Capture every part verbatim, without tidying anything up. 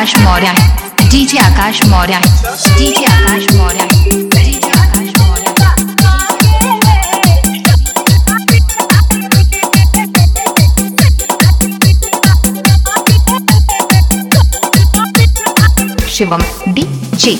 Akash Maurya, DJ Akash Maurya, DJ Akash Maurya, DJ Akash Maurya. Shivam DJ.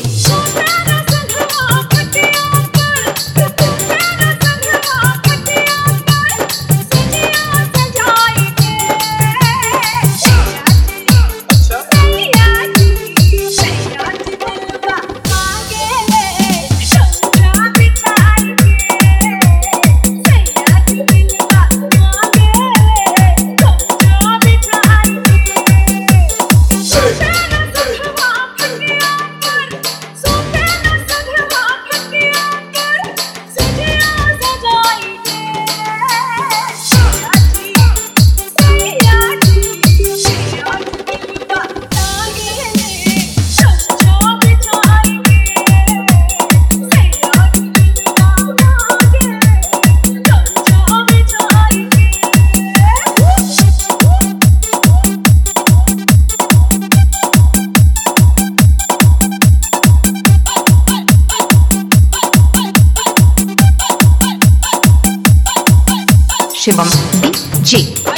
Shivam DJ.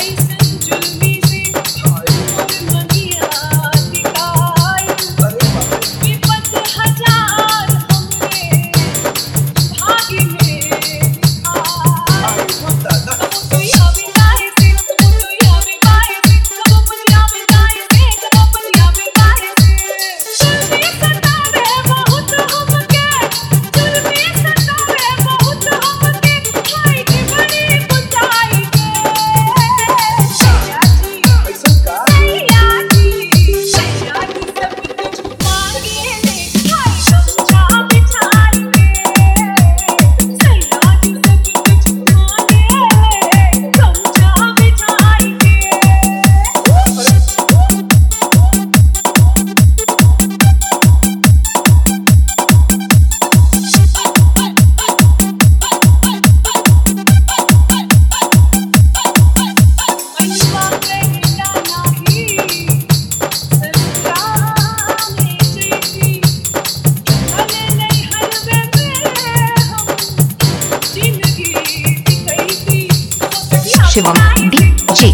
Shivam DJ.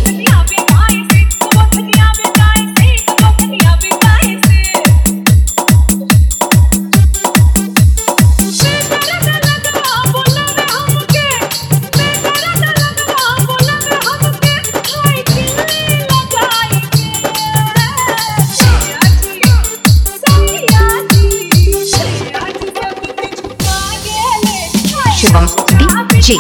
Shivam DJ.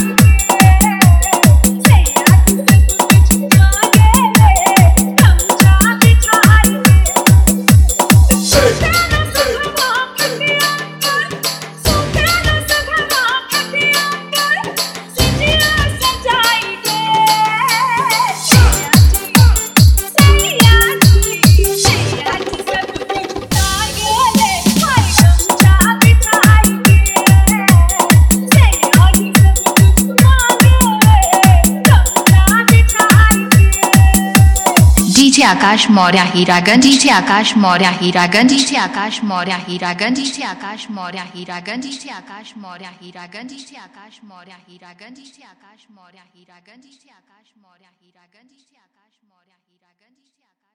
DJ Akash Maurya Hiraganj, DJ Akash Maurya Hiraganj, DJ Akash Maurya Hiraganj, DJ Akash Maurya Hiraganj, DJ Akash Maurya Hiraganj, DJ Akash Maurya Hiraganj, DJ Akash Maurya Hiraganj, DJ Akash Maurya Hiraganj, DJ Akash Maurya Hiraganj, DJ Akash